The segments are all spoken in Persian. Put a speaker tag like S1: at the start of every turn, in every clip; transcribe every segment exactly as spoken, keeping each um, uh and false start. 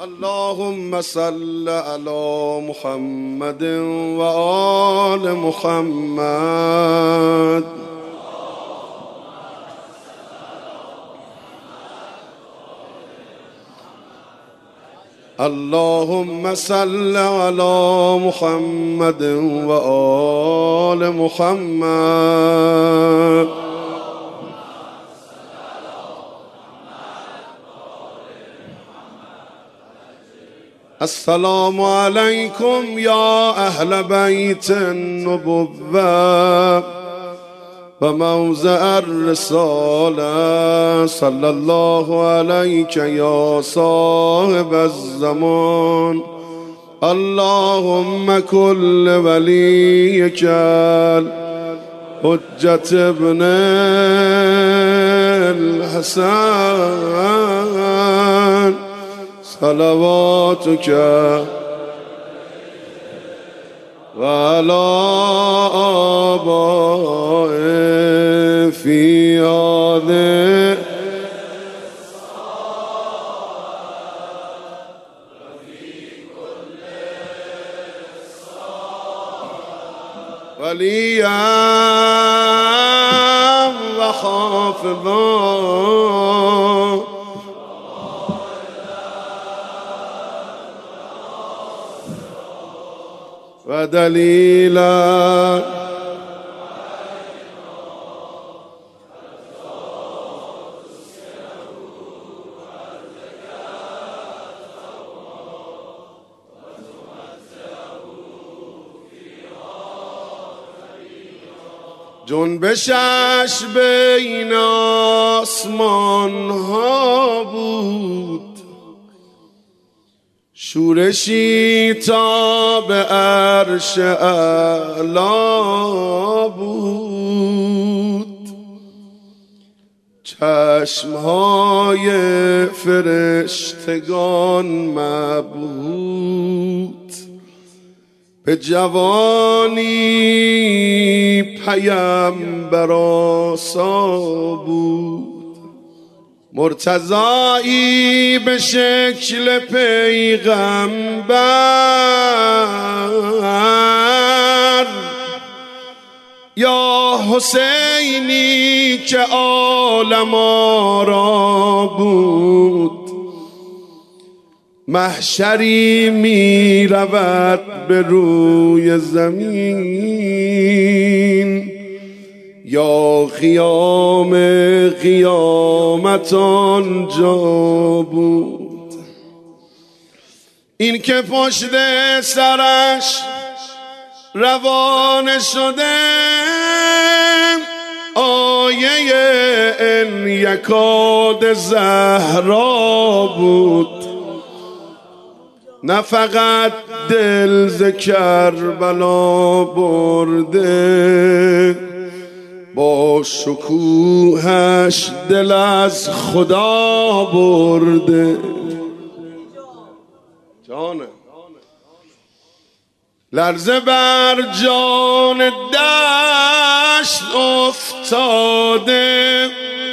S1: اللهم صل على محمد و آل محمد. اللهم صل على محمد و آل محمد. السلام عليكم يا أهل بيت النبوة وموضع الرسالة. صلى الله عليك يا صاحب الزمان. اللهم كل وليك حجة ابن الحسن صلواتك وعلى آبائه في هذه وليا وحافظا ودليلا جنبشش بین آسمان ها بود، شورشی تا به عرش اعلا بود. چشمهای فرشتگان مبهوت، به جوانی پیمبر آسا بود. مرتضایی به شکل پیغمبر، یا حسینی که عالم آرا بود. محشری می رود به روی زمین، یا خیام قیامت آنجا بود. این که پشت سرش روانه شده، آیه ان یکاد زهرا بود. نه فقط دل ز کربلا برده، با شکوهش دل از خدا برده. جانه لرزه بر جان دشت افتاده،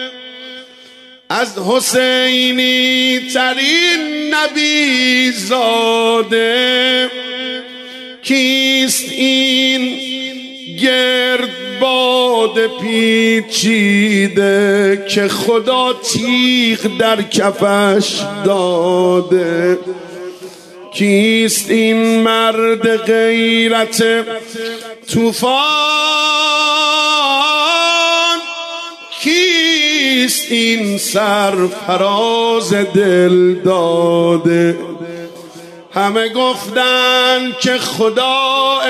S1: از حسینی ترین نبی زاده. کیست این گرد باد پیچیده، که خدا تیغ در کفش داده؟ کیست این مرد غیرت طوفان؟ کیست این سرفراز دل داده؟ همه گفتن که خدا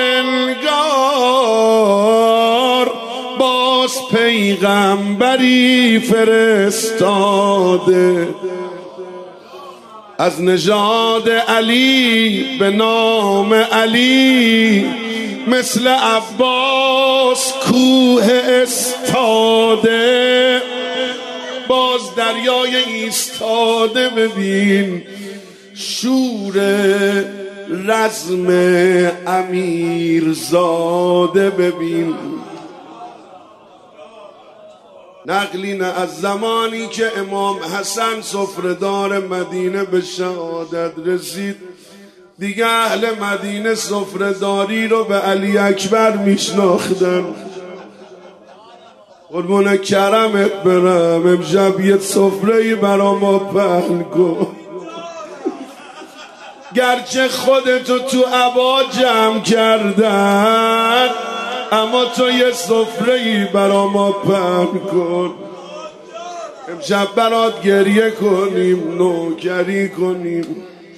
S1: انگار باز پیغمبری فرستاده. از نژاد علی به نام علی، مثل عباس کوه استاده. باز دریای ایستاده ببین، شور رزم امیرزاده ببین. نقلی نه از زمانی که امام حسن سفره‌دار مدینه به شهادت رسید دیگه اهل مدینه سفره‌داری رو به علی اکبر میشناختن. قربون کرمت برم امشب یه سفره‌ای برا ما پهن کن. گرچه خودتو تو عبا جمع کردن اما تو یه سفره‌ای برا ما پهن کن. امشب برات گریه کنیم نوکری کنیم.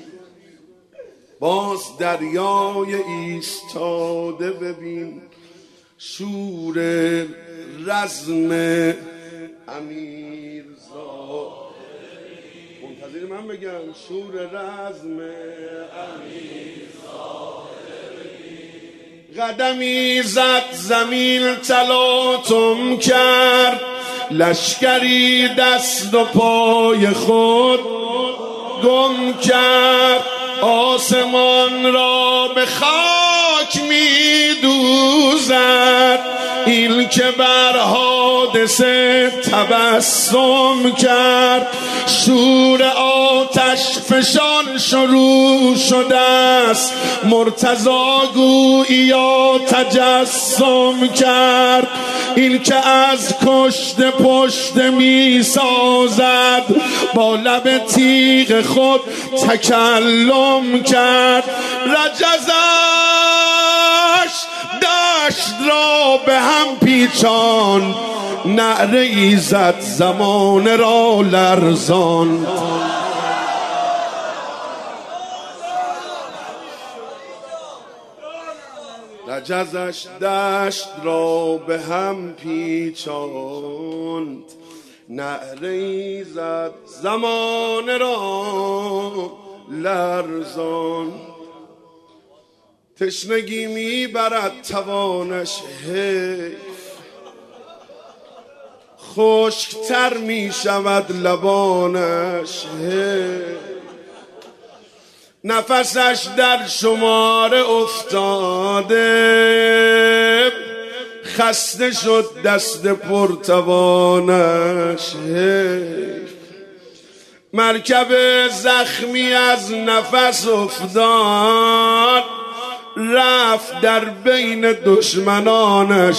S1: باز دریای ایستاده ببین شور رزم امیرزاده. منتظر من بگم شور رزم امیرزاده. قدمی زد زمین تلاطم کرد لشکری دست و پای خود گم کرد. آسمان را به خاک می دوزد این که بر حادثه تبسم کرد. شور آتش فشان شروع شده است مرتضی گوییا تجسم کرد. این که از کشت پشت می سازد با لب تیغ خود تکلم کرد. رجزش دشت را به هم پیچان نعره ای زد زمان را لرزان. رجزش دشت را به هم پیچاند نعره ای زد زمان را لرزان. تشنگی میبرد توانش حیف خشکتر میشود لبانش حیف. نفسش در شمار افتاده خسته شد دست پرتوانش حیف. مرکب زخمی از نفس افتاد رفت در بین دشمنانش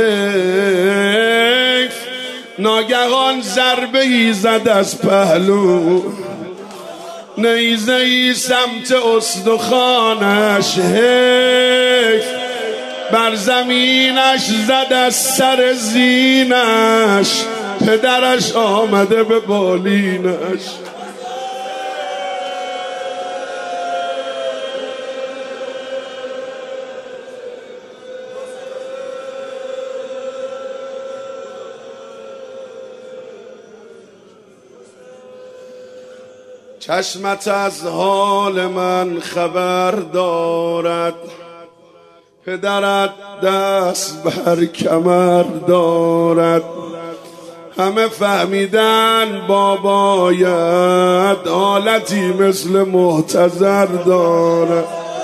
S1: حیف. ناگهان ضربه ای زد از پهلو نیزه ای سمت استخوانش حیف. بر زمینش زد از سر زینش پدرش آمده به بالینش. چشمت از حال من خبر دارد پدرت دست بر کمر دارد. همه فهمیدن بابایت حالتی مثل محتضر دارد.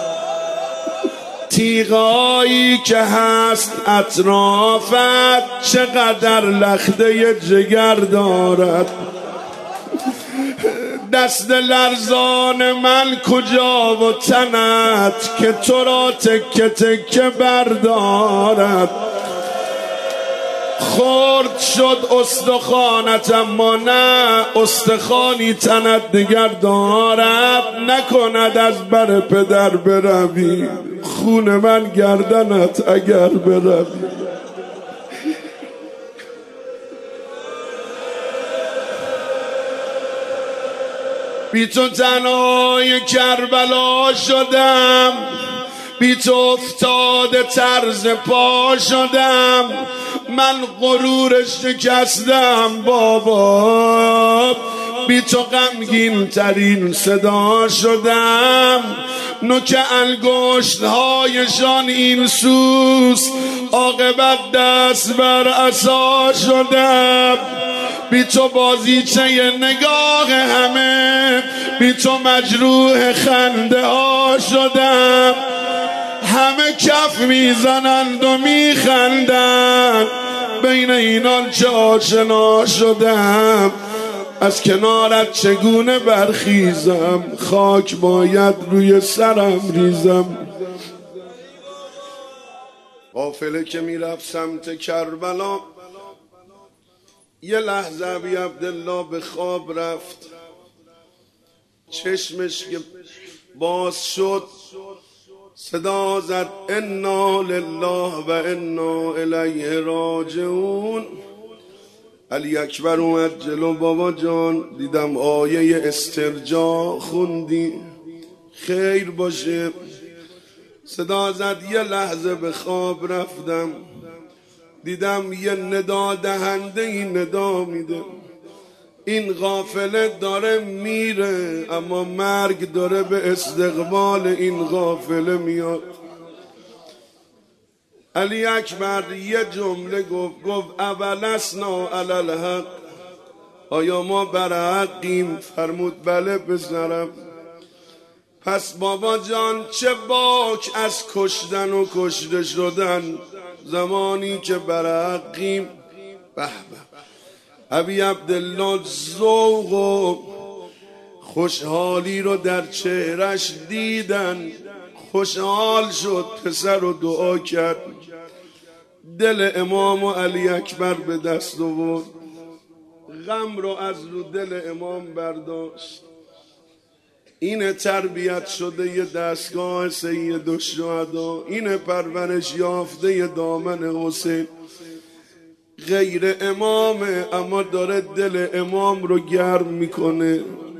S1: تیغایی که هست اطرافت چقدر لخته جگر دارد. دست لرزان من کجا و تنت که تو را تکه تکه بردارد. خرد شد استخوانت اما نه استخوانی تنت دگر دارد. نکند از بر پدر بروی خون من گردنت اگر بروی. بی تو تنهای کربلا شدم بی تو افتاده طرز پا شدم. من غرورش شکستم بابا بی تو غمگین ترین صدا شدم. نوک انگشت هایشان این سوست عاقبت دست بر عصا شدم. بی تو بازیچه نگاه همه بی تو مجروح خنده ها شدم. همه کف میزنند و میخندند بین اینان چه آشنا شدم، از کنارت چگونه برخیزم، خاک باید روی سرم ریزم. قافله که میرفت سمت کربلا، یه لحظه ابی عبدالله به خواب رفت. چشمش که باز شد صدا زد انا لله و انا الیه راجعون. علی اکبر اومد جلو. بابا جان دیدم آیه استرجاع خوندی، خیر باشه. صدا زد یه لحظه به خواب رفتم، دیدم یه ندا دهنده این ندا میده، این قافله داره میره اما مرگ داره به استقبال این قافله میاد. علی اکبر یه جمله گفت، گفت اولسنا علی الحق، آیا ما بر حقیم؟ فرمود بله پسرم. پس بابا جان چه باک از کشتن و کشته شدن، زمانی که بر حقیم. به به، ابی عبدالله ذوق و خوشحالی رو در چهرش دیدن، خوشحال شد، پسر رو دعا کرد، دل امام و علی اکبر به دست آورد، غم رو از رو دل امام برداشت. این تربیت شده ی دستگاه سید الشهدا، این پرورش یافته دامن حسین. غیر امامه اما داره دل امام رو گرم میکنه.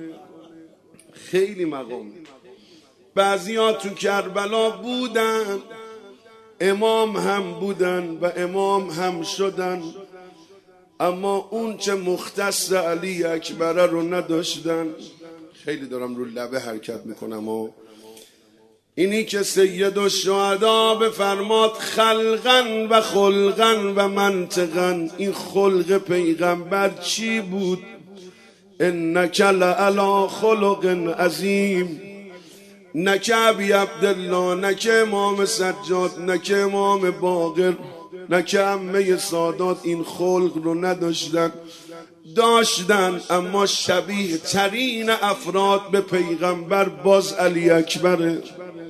S1: خیلی مقام. بعضی ها تو کربلا بودن، امام هم بودن و امام هم شدن، اما اون چه مختص علی اکبر رو نداشتن. خیلی دارم رو لبه حرکت میکنم و اینی که سید الشهدا بفرماد خلقن و خلقن و منطقن. این خلق پیغمبر چی بود؟ انک لعلی خلق عظیم. نک ابی عبدالله، نک امام سجاد، نک امام باقر، نک عمه سادات این خلق رو نداشتن. داشتن اما شبیه ترین افراد به پیغمبر باز علی اکبره.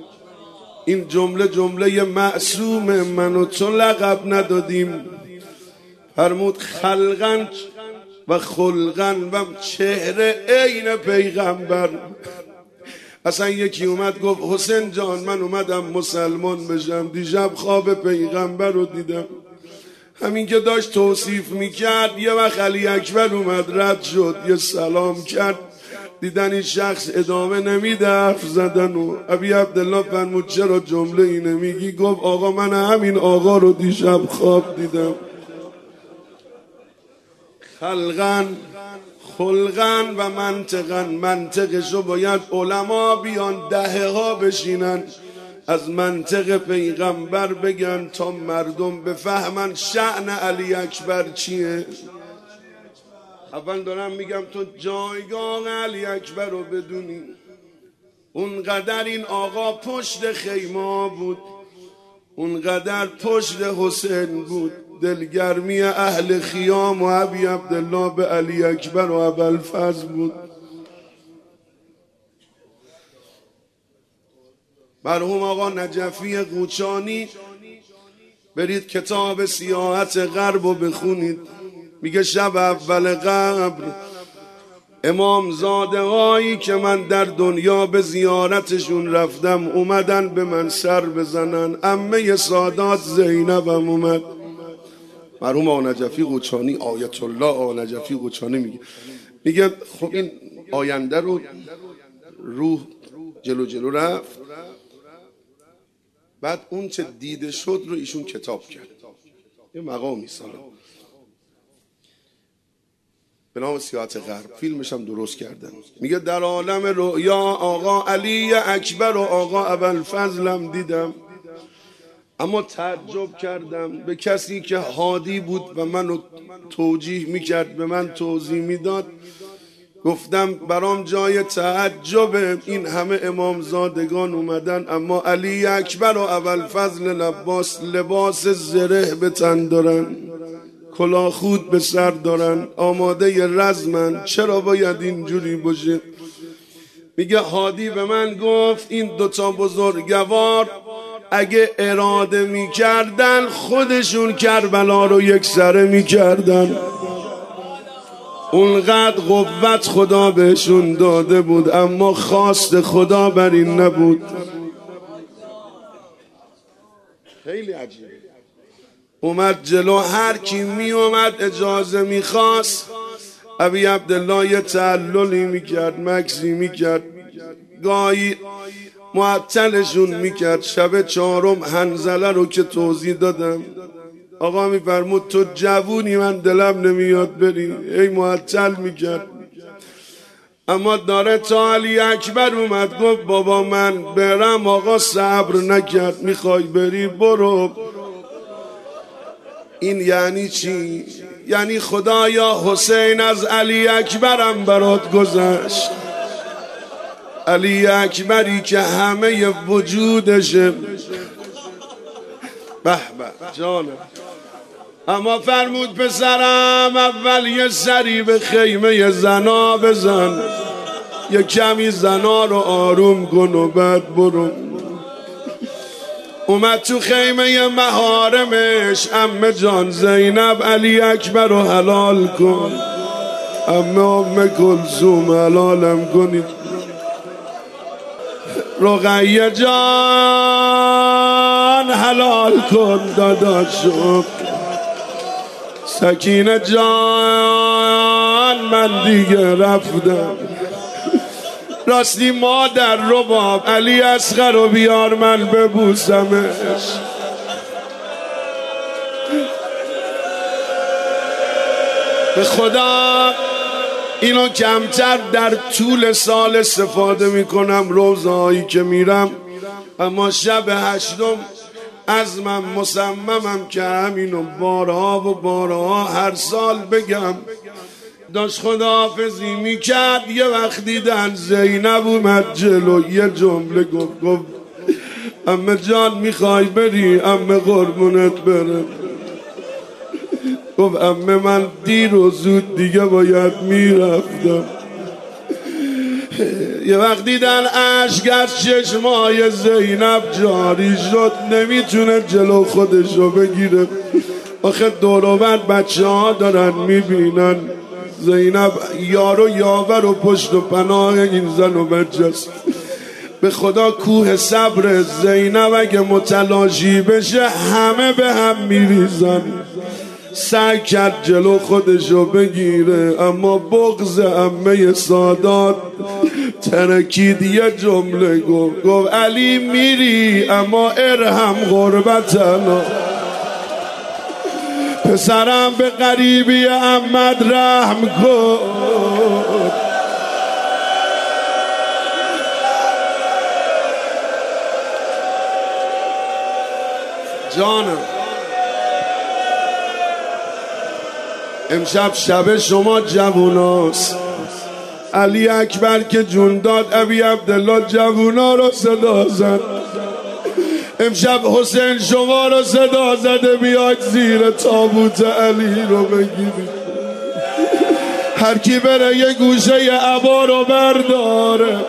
S1: این جمله جمله معصوم، من و تو لقب ندادیم. فرمود خلقن و خلقن و چهره عین پیغمبر. اصلا یکی اومد گفت حسین جان من اومدم مسلمان بشم، دیشب خواب پیغمبر رو دیدم. همین که داشت توصیف میکرد یه وقت علی اکبر اومد رد شد، یه سلام کرد، دیدن این شخص ادامه نمیده حرف زدن و ابی عبدالله فرمود چرا جمله اینه میگی؟ گفت آقا من همین آقا رو دیشب خواب دیدم. خلقن خلقن و منطقن. منطقشو باید علما بیان دهه ها بشینن از منطق پیغمبر بگن تا مردم بفهمن شأن علی اکبر چیه. اول دارم میگم تو جایگاه علی اکبر رو بدونی. اونقدر این آقا پشت خیمه بود، اونقدر پشت حسین بود. دلگرمی اهل خیام و ابی عبدالله به علی اکبر و ابوالفضل بود. مرحوم آقا نجفی قوچانی، برید کتاب سیاحت غرب رو بخونید، میگه شب اول قبر امام زاده هایی که من در دنیا به زیارتشون رفتم اومدن به من سر بزنن. عمه سادات زینبم اومد. مرحوم آقا نجفی قوچانی، آیت الله آقا نجفی قوچانی میگه میگه خب این آینده رو روح جلو جلو رفت، بعد اون چه دیده شد رو ایشون کتاب کرد. یه مقامی سالا به نام سیاحت غرب، فیلمش هم درست کردن. میگه در عالم رؤیا آقا علی اکبر و آقا ابوالفضلم دیدم، اما تعجب کردم به کسی که هادی بود و منو توجیه میکرد، به من توضیح میداد. گفتم برام جای تعجب، این همه امامزادگان اومدن اما علی اکبر و ابوالفضل لباس لباس زره به تن دارن. کلاه خود به سر دارن، آماده رزمن، چرا باید اینجوری باشه؟ میگه هادی به من گفت این دوتا بزرگوار اگه اراده میکردن خودشون کربلا رو یک سره میکردن. اونقدر قوت خدا بهشون داده بود، اما خواست خدا بر این نبود. خیلی عجیبه. اومد جلو، هر کی می اومد اجازه میخواست، ابی عبدالله یه تعللی میکرد، مکسی میکرد، گاهی معطلشون میکرد. شب چهارم حنظله رو که توضیح دادم، آقا میفرمود تو جوونی، من دلم نمیاد بری، ای معطل میکرد. اما داره تا علی اکبر اومد گفت بابا من برم، آقا صبر نکرد، میخوای بری برو. این یعنی چی؟ یعنی خدایا حسین از علی اکبرم برات گذشت، علی اکبری که همه وجودشه. به به جانم. اما فرمود پسرم اول یه سری به خیمه زنا بزن، یه کمی زنا رو آروم کن و بعد برو. اومد تو خیمه محارمش، عمه جان زینب علی اکبر رو حلال کن، عمه ام کلثوم حلالم کنید، رقیه جان حلال کن داداشو، سکینه جان من دیگه رفتم. راستی مادر رباب علی اصغر رو بیار من ببوسمش. به خدا اینو کمتر در طول سال استفاده میکنم روزهایی که میرم، اما شب هشتم عزمم مصممم که همینو بارها و بارها هر سال بگم. داشت خداحافظی میکرد، یه وقت دیدن زینب اومد جلو، یه جمله گفت، گفت عمه جان میخوای بری؟ عمه قربونت برم. گفت عمه من دیر و زود دیگه باید میرفتم. یه وقت دیدن اشک از چشمای زینب جاری شد، نمیتونه جلو خودشو بگیره. آخه دور و بر بچه ها دارن میبینن زینب یار و یاور و پشت و پناه این زن و بچه است. به خدا کوه صبر زینب اگه متلاشی بشه همه به هم میریزن. سعی کرد جلو خودشو بگیره، اما بغض عمه سادات ترکید. یه جمله گفت، گفت علی میری اما ارحم غربتنا، پسرم به غریبی احمد رحم کن. جانم امشب شب شما جووناست. علی اکبر که جون داد ابی عبدالله جوونا رو صدا زد. امشب حسین شما رو صدا زده بیاید زیر تابوت علی رو بگیرید. هر کی بره یه گوشه عبا رو برداره.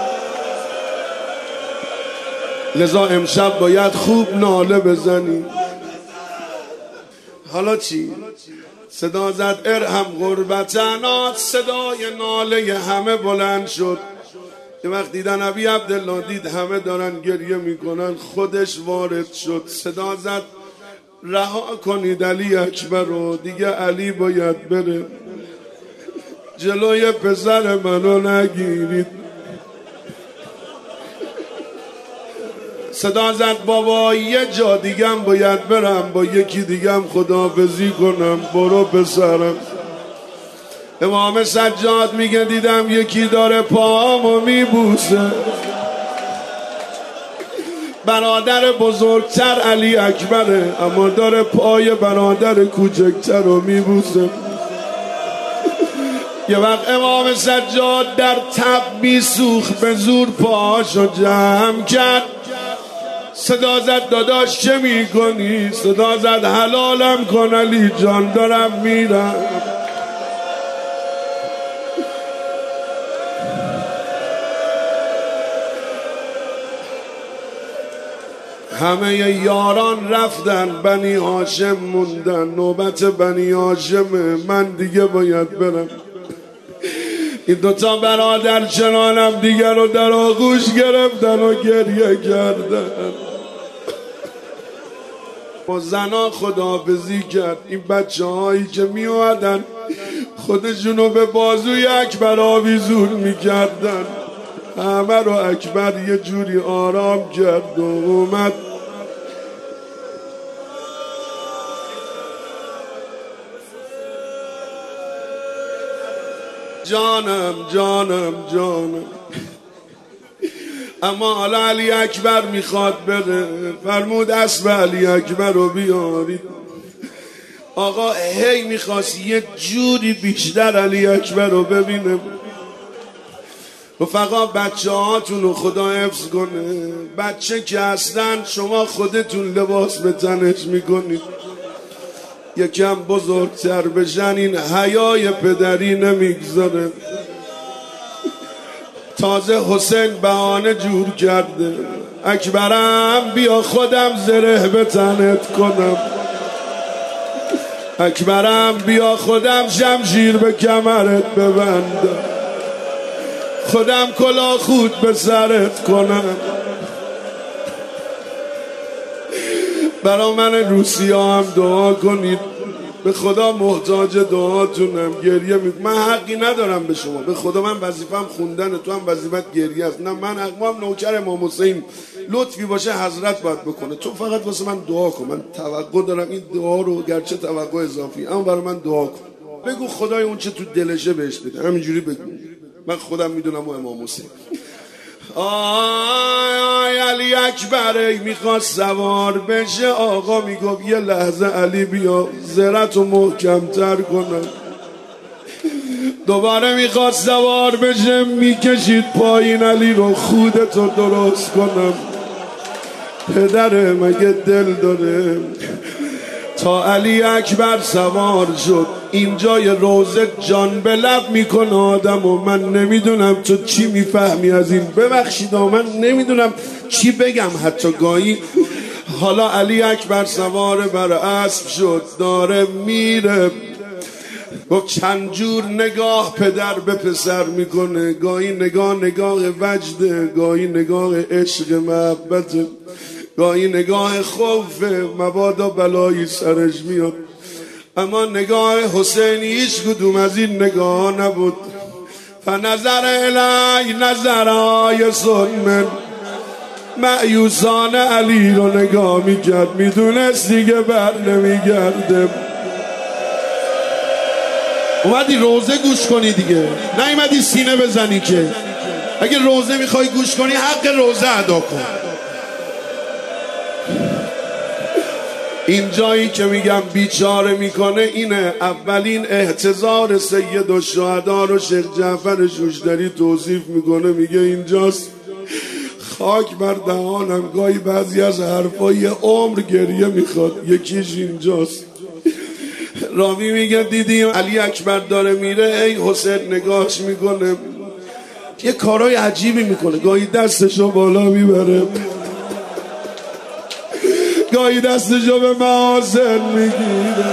S1: لذا امشب باید خوب ناله بزنی. حالا چی؟ صدا زد ارحم غربتنا، صدای ناله همه بلند شد. یه وقت دیدن ابی عبدالله دید همه دارن گریه میکنن، خودش وارد شد. صدا زد رها کنید علی اکبر رو، دیگه علی باید بره، جلوی پسر منو نگیرید. صدا زد بابا یه جا دیگم باید برم، با یکی دیگم خداحافظی کنم، برو پسرم. امام سجاد میگه دیدم یکی داره پاهامو میبوسه. برادر بزرگتر علی اکبره، اما داره پای برادر کوچکتر رو میبوسه. یه وقت امام سجاد در تب میسوخت، به زور پاهاشو جمع کرد. صدا زد داداش چه میکنی؟ صدا زد حلالم کن علی جان دارم میرم. همه یاران رفتن، بنی هاشم موندن، نوبت بنی هاشمه، من دیگه باید برم. این دوتا برادر چنانم دیگر رو در آغوش گرفتن و گریه کردن. با زنا خداحافظی کرد. این بچه هایی که می اومدن خودشونو به بازوی اکبر آویزون می کردن، همه رو اکبر یه جوری آرام کرد و اومد. جانم جانم جانم. اما حالا علی اکبر میخواد بره، فرمود اسب علی اکبر رو بیارید. آقا هی میخواست یه جوری بیشتر علی اکبر رو ببینه. رفقا بچه هاتون رو خدا حفظ کنه. بچه که هستن شما خودتون لباس به تنش میکنید، یکم بزرگتر بشن این حیای پدری نمیگذاره. تازه حسین بهانه جور کرده، اکبرم بیا خودم زره به تنت کنم، اکبرم بیا خودم شمشیر به کمرت ببندم، خودم کلاه خود به سرت کنم. برا من روسیه هم دعا کنید، به خدا محتاج دعاتونم. گریه میکنم، من حقی ندارم به شما، به خدا من وظیفم خوندن، تو هم وظیفت گریه است. نه من حق، ما هم نوکر امام حسین، لطفی باشه حضرت باید بکنه، تو فقط واسه من دعا کن. من توقع دارم این دعا رو، گرچه توقع اضافی، اما برای من دعا کن. بگو خدای اون چه تو دلشه بهش بده، همینجوری بگو، من خودم میدونم و امام حسین. آی علی اکبر میخواست سوار بشه، آقا میگفت یه لحظه علی بیا زرتو محکمتر کنم. دوباره میخواست سوار بشه، میکشید پایین علی رو، خودتو درست کنم. پدره مگه دل داره؟ تا علی اکبر سوار شد، اینجای روزه جان به لب میکنه آدم و من نمیدونم تو چی میفهمی از این. ببخشید من نمیدونم چی بگم حتی گاهی. حالا علی اکبر سوار بر اسب شد، داره میره. گفت چند جور نگاه پدر به پسر میکنه، گاهی نگاه نگاه وجده، گاهی نگاه عشق محبته، گاهی نگاه خوف مبادا بلایی سرش میاد. اما نگاه حسین هیچ کدوم از این نگاه نبود. فنظر الی نظرهای سلمن، مأیوسان علی رو نگاه میکرد، میدونست دیگه بر نمیگرده. اومدی روزه گوش کنی دیگه، نیومدی سینه بزنی که. اگه روزه میخوای گوش کنی حق روزه ادا کن. این جایی که میگم بیچاره میکنه اینه، اولین احتضار سید الشهدا رو شیخ جعفر شوشتری توصیف میکنه، میگه اینجاست. خاک بر دهانم، گاهی بعضی از حرفای عمر گریه میخواد، یکیش اینجاست. راوی میگه دیدیم علی اکبر داره میره، ای حسین نگاهش میکنه، یه کارای عجیبی میکنه، گاهی دستشو بالا میبره، گاهی دستشو به محاسن میگیره.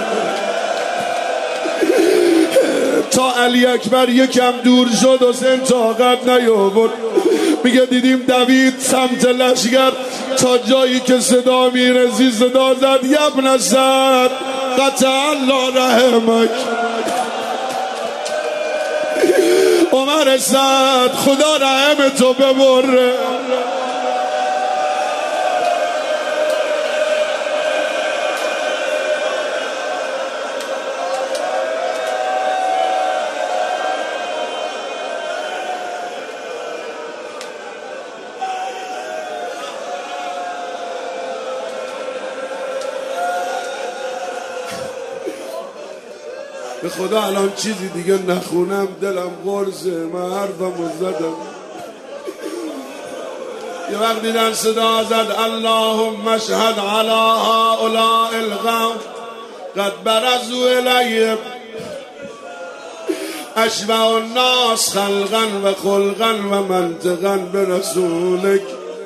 S1: تا علی اکبر یکم دور شد حسین طاقت نیاورد، میگه دیدیم دوید سمت لشگر، تا جایی که صدا میرسی صدا زد یبن سعد قطع الله رحمک، عمر سعد خدا رحم تو ببره. به خدا الان چیزی دیگه نخونم دلم غرزه، من حرفمو زدم. یه وقت دیدن صدا زد اللهم اشهد علی هؤلاء القوم قد برزوا الی اشبه الناس خلقا و خلقا و منطقا برسولک.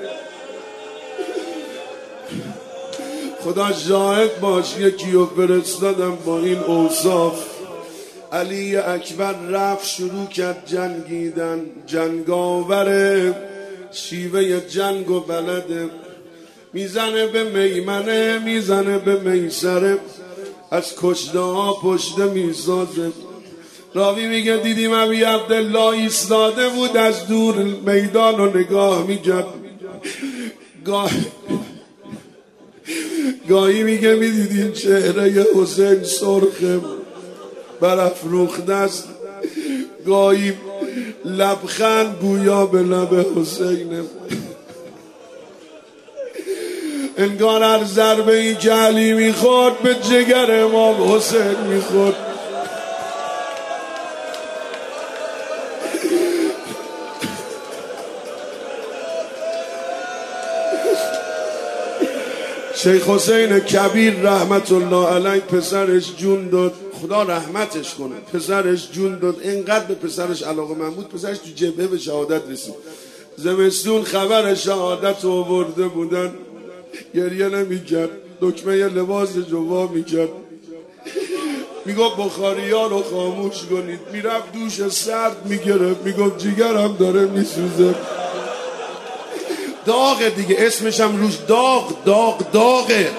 S1: خدا شاهد باش، یکی رو فرستادم با این اوصاف. علی اکبر رفت شروع کرد جنگیدن، جنگاوره، شیوه جنگ و بلده، میزنه به میمنه میزنه به میسره، از کشته ها پشته میسازه. راوی میگه دیدیم ابی عبدالله ایستاده بود از دور میدان رو نگاه میکرد. گاه... گاهی میگه میدیدیم چهره حسین سرخه برافروخته است، گاهی لبخند گویا به لب حسینه. انگار هر ضربه ای که علی میخورد به جگر امام حسین میخورد. شیخ حسین کبیر رحمت الله علیه پسرش جون داد، خدا رحمتش کنه، پسرش جون داد، اینقدر به پسرش علاقه من بود پسرش تو جبهه به شهادت رسید. زمستون خبر شهادت رو آورده بودن، گریه نمی‌کرد، دکمه لباس جوا می‌کرد، میگفت بخاری ها رو خاموش کنید، میرفت دوش سرد میگرفت، میگفت جیگرم داره میسوزه. داغه دیگه، اسمش هم روش داغ داغ داغه.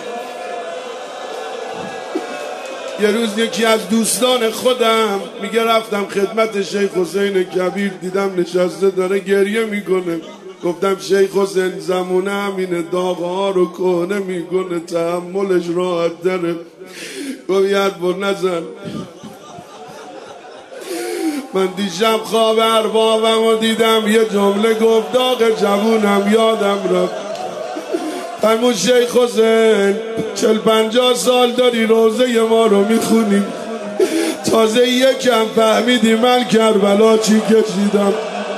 S1: یه روز یکی از دوستان خودم میگه رفتم خدمت شیخ حسین کبیر، دیدم نشسته داره گریه میکنه. گفتم شیخ حسین زمونه همینه، داغ ها رو کهنه میکنه، تحملش راحت داره. گفت ید بر نزن. من دیشب خواب اربابم و دیدم یه جمله گفت، داغ جوونم یادم رفت. فرمود شیخ حسین چل پنجاه سال داری روزه ما رو میخونیم، تازه یکم فهمیدی من کربلا چی کشیدم.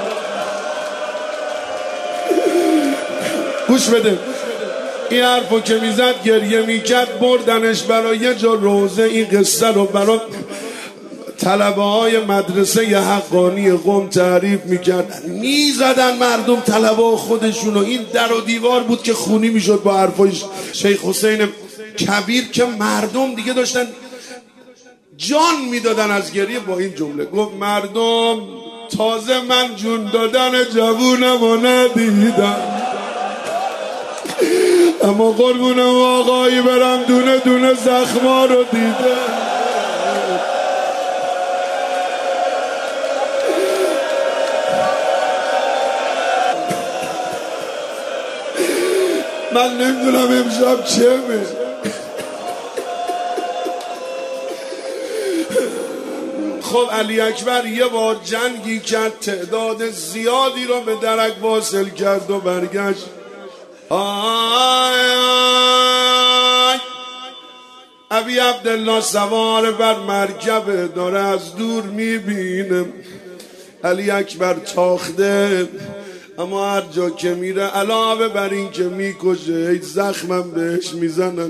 S1: گوش بده، این حرفو که میزد گریه میکرد، بردنش برای یه جا روزه این قصه رو برای طلبه های مدرسه ی حقانی قم تعریف میکرد. میزدن مردم طلبه خودشونو، این در و دیوار بود که خونی میشد با حرفای شیخ حسین کبیر که مردم دیگه داشتن جان میدادن از گریه با این جمله. گفت مردم تازه من جون دادن جوونم و ندیدم، اما قربونم آقایی برم دونه دونه زخما رو دیدم. من نمیدونم امشب چمه. خب علی اکبر یه بار جنگی کرد، تعداد زیادی رو به درک واصل کرد و برگشت. آی آی ابی عبدالله سوار بر مرکبه، داره از دور میبینه علی اکبر تاخته، اما هر جا که میره علاوه بر این که میکشه هیچ زخمم بهش میزنن.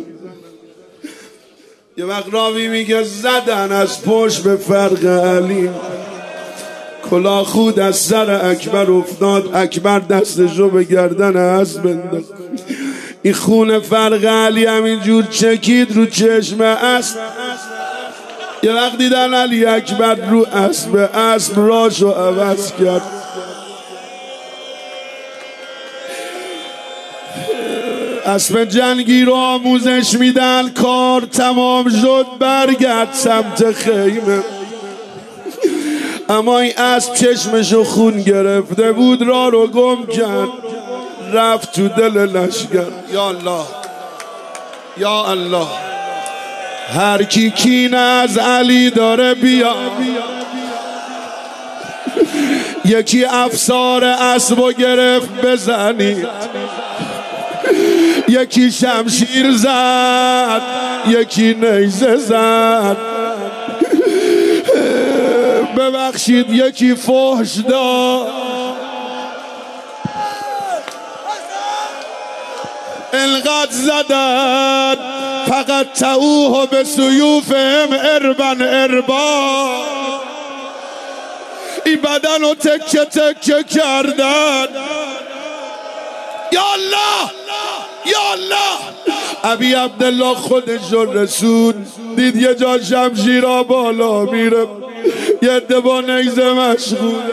S1: یه وقت راوی میگه زدن از پشت به فرق علی، کلاه خود از سر اکبر افتاد، اکبر دستشو به گردن اسب انداخت. این خون فرق علی همینجور چکید رو چشم اسب. یه وقت دیدن علی اکبر رو اسب، اسب راشو عوض کرد. اسب جنگی رو آموزش میدن، کار تمام شد برگرد سمت خیمه. اما این اسب چشمشو خون گرفته بود، راه رو گم کرد، رفت تو دل لشکر. یا الله یا الله، هر کی کینه از علی داره بیا، یکی افسار اسبو گرفت بزنید، یکی شمشیر زد، یکی نیزه زد، ببخشید یکی فحش داد. انقدر زدن فقط تعوه به سیوفهم اربن اربا، این بدن رو تکه تکه کردن. یا الله یا الله. ابی عبدالله خودش رو رسول دید یه جا شمشیرا بالا میره، یه عده با نیزه مشغول.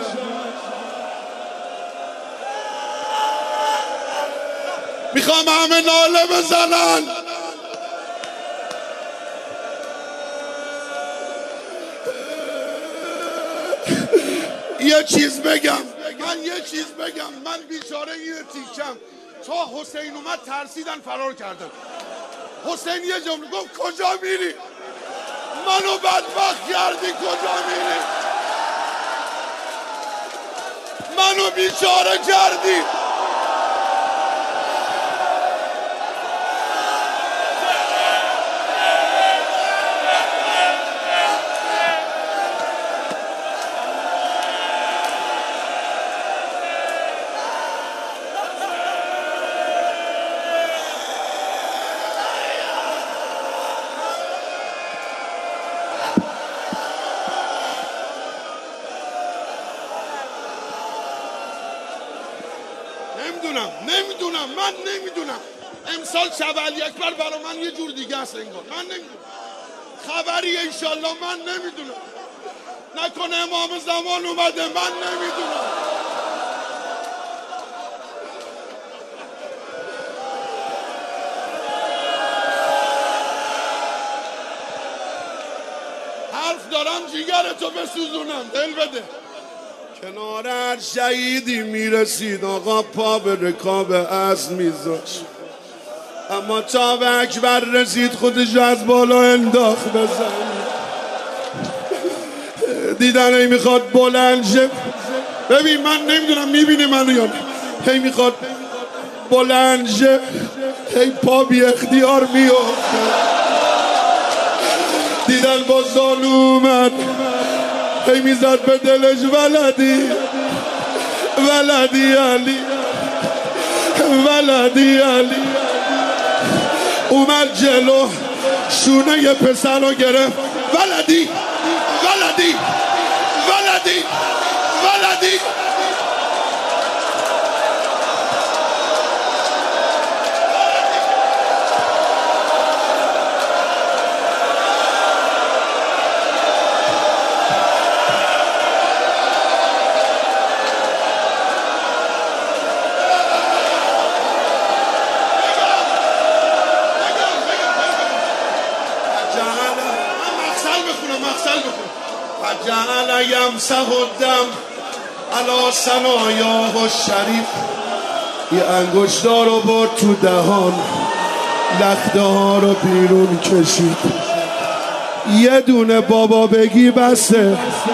S1: میخوام همه ناله بزنن. یه چیز بگم، من یه چیز بگم، من بیچاره یه تیکم تا حسین اومد ترسیدن فرار کردن. حسین یه جمله گفت کجا میری؟ منو بدبخت کردی، کجا میری؟ منو بیچاره کردی. نمیدونم نمیدونم من نمیدونم امسال شب علی اکبر برای من یه جور دیگه است انگار. من نمیدونم خبریه، انشالله من نمیدونم. نکنه امام زمان اومده، من نمیدونم. حرف دارم جیگرتو بسوزونم، دل بده. کنار هر شهیدی میرسید آقا پا به رکاب اسب میذاشت، اما تا به اکبر رسید خودش از بالا انداخت بزن. دیدن ای میخواد بلند شه. ببین من نمیدونم میبینی منو یا نه، هی میخواد بلند شه، هی پا بی اختیار میافت. دیدن با زانو اومد، هی میزد به دلش ولدی ولدی علی ولدی علی. اومد جلو شونه یه پسر رو گرفت، ولدی ولدی ولدی ولدی. فجعل یمسح الدم علی ثنایاه الشریف. یه انگشتار رو برد تو دهان، لخته ها رو بیرون کشید. یه دونه بابا بگی بسه،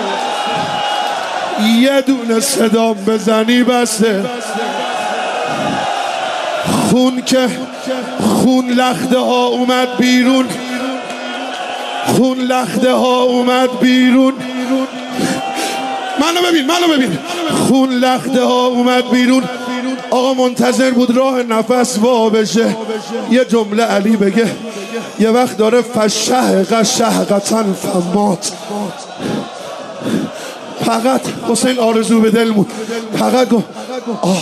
S1: یه دونه صدام بزنی بسه. خون که خون لخته ها اومد بیرون، خون لخته ها اومد بیرون. منو ببین منو ببین خون لخته ها اومد بیرون. آقا منتظر بود راه نفس وا بشه، یه جمله علی بگه. یه وقت داره فشهق شهقتن فمات. فقط حسین آرزو به دل بود، فقط گفت آه.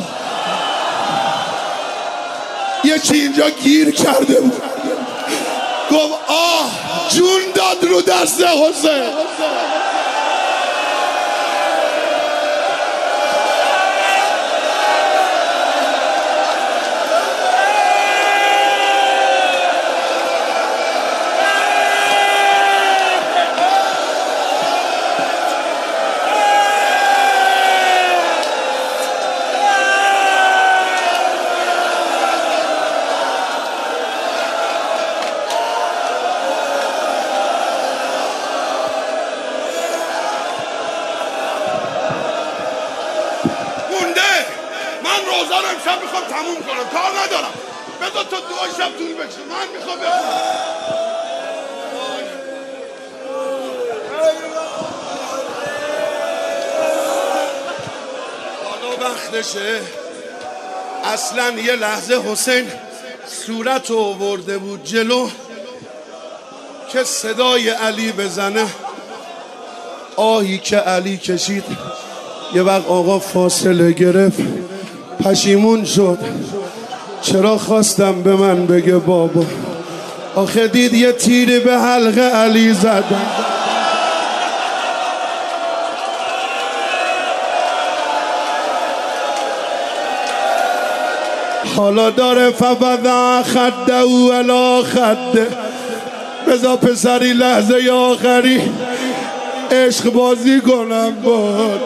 S1: یه چی اینجا گیر کرده بود، گفت آه، جون داد رو دست حسین. روزه رو امشب میخوام تموم کنم، کار ندارم. بذار تا دو شب طول بکشه، من میخوام بخونم. حالا وقتشه. اصلا یه لحظه حسین صورت رو آورده بود جلو که صدای علی بزنه. آهی که علی کشید. یه وقت آقا فاصله گرفت، پشیمون شد چرا خواستم به من بگه بابا. آخه دید یه تیری به حلق علی زدم. حالا داره فبدا خده او علا خده. بذار پسری لحظه آخری عشق بازی کنم باد.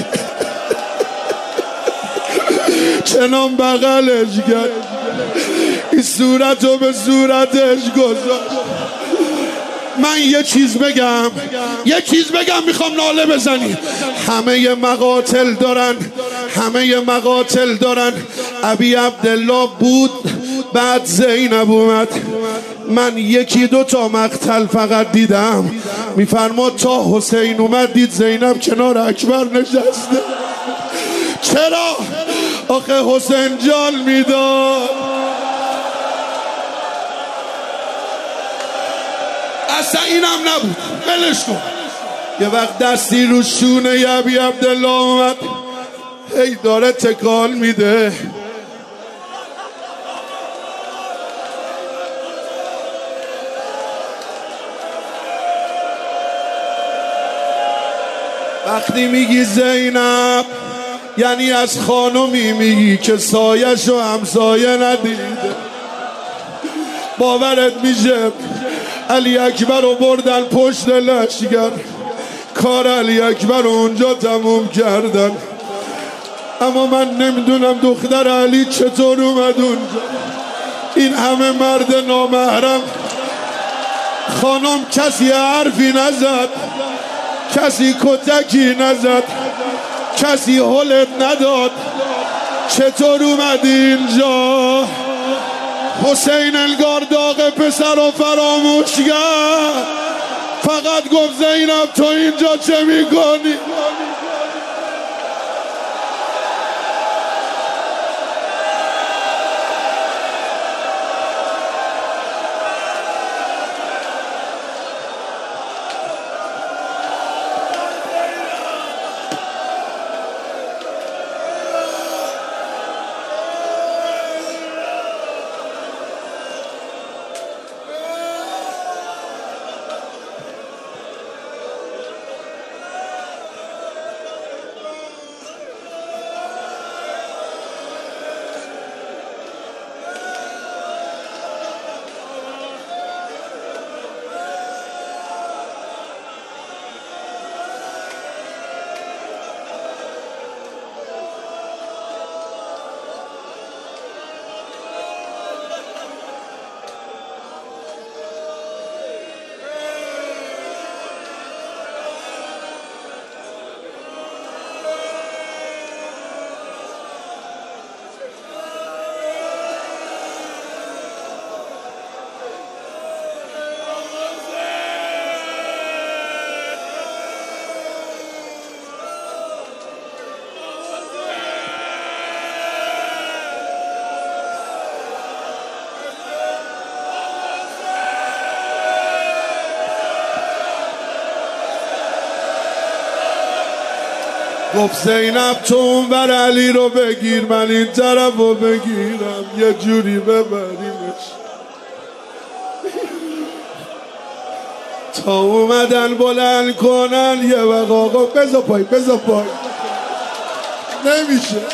S1: چنان بغلش کرد، این صورتو به صورتش گذاشت. من یه چیز بگم، یه چیز بگم میخوام ناله بزنی. همه مقاتل دارن، همه مقاتل دارن. ابی عبدالله بود، بعد زینب اومد. من یکی دو تا مقتل فقط دیدم. میفرماد تا حسین اومد دید زینب کنار اکبر نشسته. چرا؟ آخه حسین جان میداد. اصلا اینم نبود، بلش کن. یه وقت دستی رو شونه ابی عبدالله اومد، هی داره تکال میده. وقتی میگی زینب یعنی از خانمی میگی که سایش و همسایه ندیده. باورت میشه علی اکبر رو بردن پشت لشگر، کار علی اکبر رو اونجا تموم کردن. اما من نمیدونم دختر علی چطور اومد اونجا. این همه مرد نامحرم. خانم کسی حرفی نزد، کسی کتکی نزد، کسی حلت نداد. چطور اومدی اینجا؟ حسین انگار داغ پسر رو فراموش کرد، فقط گفت زینب تو اینجا چه میکنی؟ گفت زینب تو اون بر علی رو بگیر، من این طرف رو بگیرم، یه جوری ببریمش. تا اومدن بلند کنن یه وقت آقا بزا پای بزا پای نمیشه.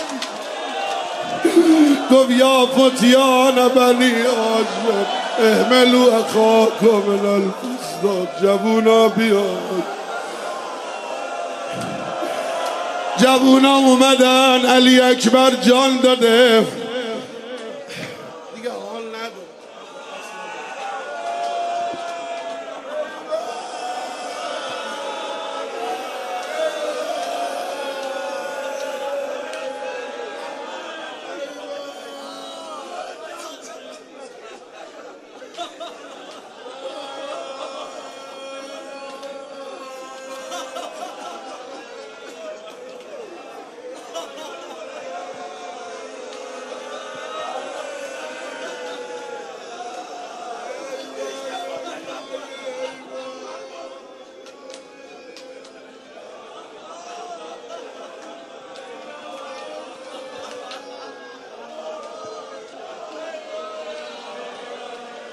S1: گفت یا فتیان بنی هاشم احملوا اخاکم من الفساد. جوونا بیاد، جوونا اومدن، علی اکبر جان داده دیگه حال نداره.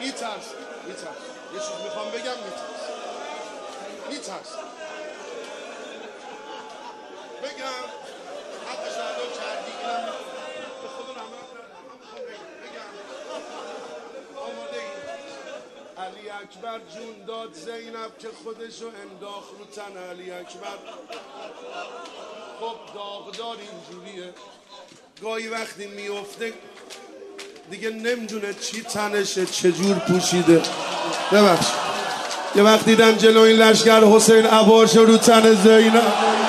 S1: میترس میترس یه چیز میخوام بگم میترس میترس بگم حقش ادا کردی اینم به خدا رحمت میخوام بگم آماده ای علی اکبر جون داد زینب که خودشو انداخت رو تن علی اکبر. خب داغدار اینجوریه گاهی وقتی میفته دیگه نمیدونه چی تنشه چجور پوشیده. ببخش یه وقت دیدن جلو این لشکر حسین عباشو رو تن زینب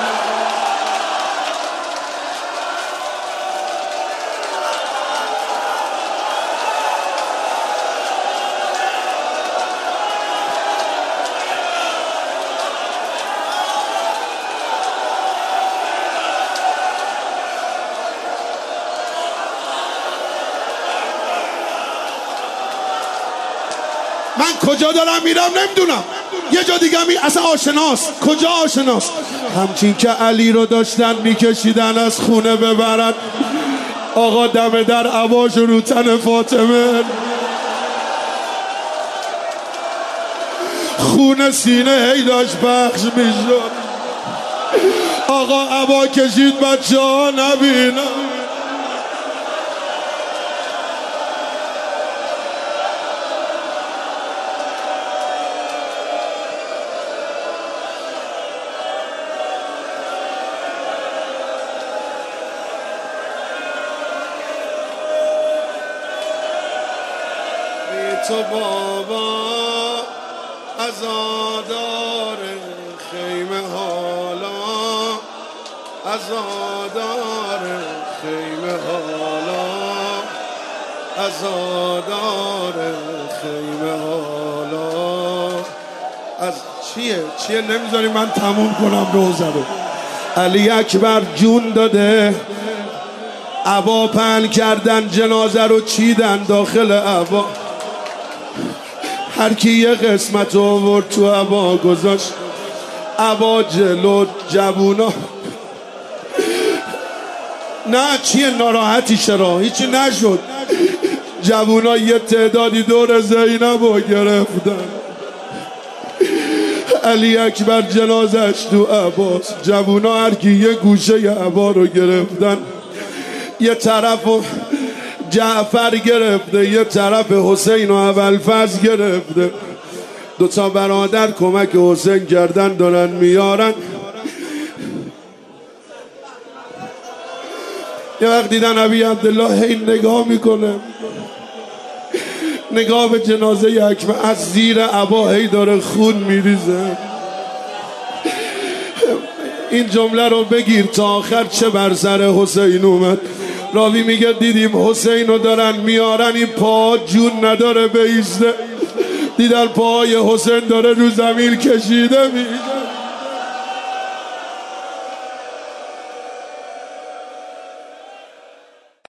S1: من کجا دارم میرم نمیدونم یه جا دیگه می اصلا آشناست کجا آشناست همچین که علی رو داشتن میکشیدن از خونه ببرن آقا دم در عباش رو تن فاطمه خونه سینه هی داشت پخش میشد آقا عبا کشید بچه ها نبینم تو بابا عزادار خیمه حالا عزادار خیمه حالا عزادار خیمه حالا از چیه چیه نمیذاری من تموم کنم روزه رو. علی اکبر جون داده عبا پهن کردن جنازه رو چیدن داخل عبا هر کی یه قسمت آورد تو عبا گذاشت عبا جلو جوونا نه چیه ناراحتی چرا هیچی نشد جوونا یه تعدادی دور زینب رو گرفتن علی اکبر جنازش تو عباس جوونا هر کی یه گوشه عبا رو گرفتن یه طرف جعفر گرفته یه طرف حسین و ابوالفضل گرفته دوتا برادر کمک حسین کردن دارن میارن. یه وقت دیدن ابی عبدالله هی نگاه میکنه نگاه به جنازه اکبر از زیر عبا هی داره خون میریزه این جمله رو بگیر تا آخر چه بر سر حسین اومد. راوی میگه دیدیم حسین رو دارن میارن این پا جون نداره بیسته دیدن پای حسین داره رو زمین کشیده میشه